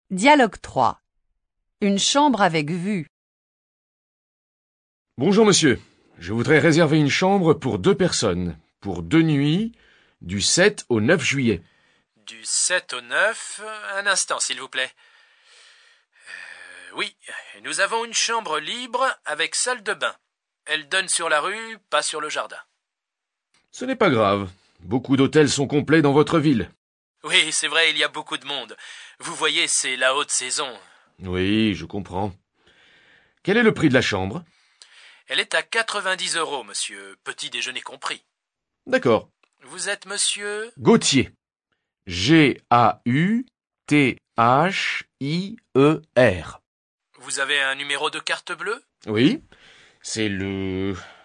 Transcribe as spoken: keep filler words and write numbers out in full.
Dialogue trois. Une chambre avec vue. Bonjour monsieur, je voudrais réserver une chambre pour deux personnes, pour deux nuits, du sept au neuf juillet. Du sept au neuf, un instant s'il vous plaît. Euh, oui, nous avons une chambre libre avec salle de bain. Elle donne sur la rue, pas sur le jardin. Ce n'est pas grave, beaucoup d'hôtels sont complets dans votre ville. Oui, c'est vrai, il y a beaucoup de monde. Vous voyez, c'est la haute saison. Oui, je comprends. Quel est le prix de la chambre? Elle est à quatre-vingt-dix euros, monsieur, petit déjeuner compris. D'accord. Vous êtes monsieur... Gauthier. G A U T H I E R. Vous avez un numéro de carte bleue? Oui, c'est le